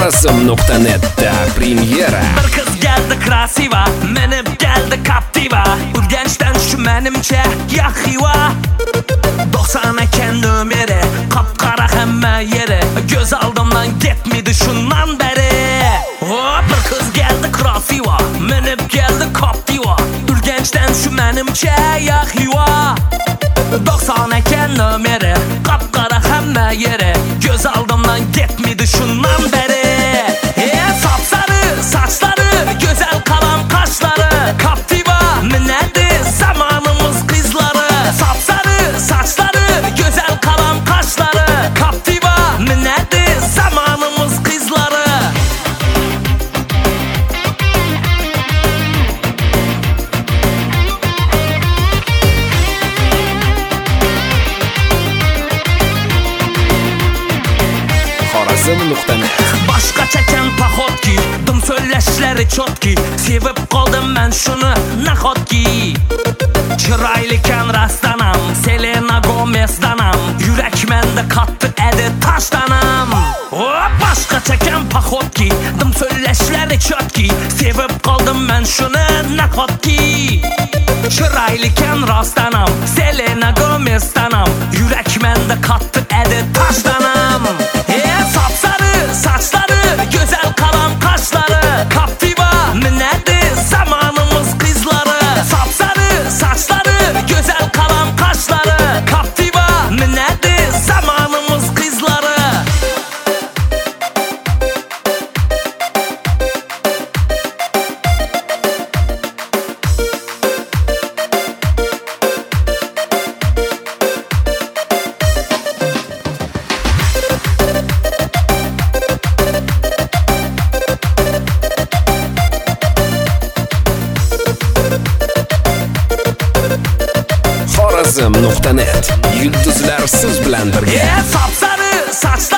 Xorazm.net'da premyera. Bir qiz geldi krasiva, menib geldi Captiva. Urganchdan shu menimcha yahiva. 90 ekan numeri, qapqara hamma yeri. Göz oldimdan ketmidi shundan beri. Bir qiz geldi krasiva, menib geldi Captiva. Urganchdan shu menimcha yahiva. 90 ekan numeri, qapqara hamma yeri. Göz oldimdan ketmidi shundan beri. Sapsarı saçları, güzel kalan kaşları. Captiva minedi zamanımız kızları. Sapsarı saçları, güzel kalan kaşları. Captiva minedi zamanımız kızları. Xorazm.net. Başka çeken paxotki, dım söyleşleri çotki. Sevip kaldım ben şunu nahotki. Çıraylıken rastlanam, Selena Gomez'danam. Yürek mende kattı edi taşdanam. Başka çeken paxotki, dım söyleşleri çotki. Sevip kaldım ben şunu nahotki. Çıraylıken rastlanam, Selena Gomez'danam. Yürek mende kattı edi taşdanam. Sapsarı saçları, güzel kalan kaşları. Captiva minedi zamanımız kızları. Sapsarı saçları, güzel kalan kaşları. Captiva minedi zamanımız kızları. Xorazm.net. Yulduzlar siz bilan birga. Sapsarı saçlar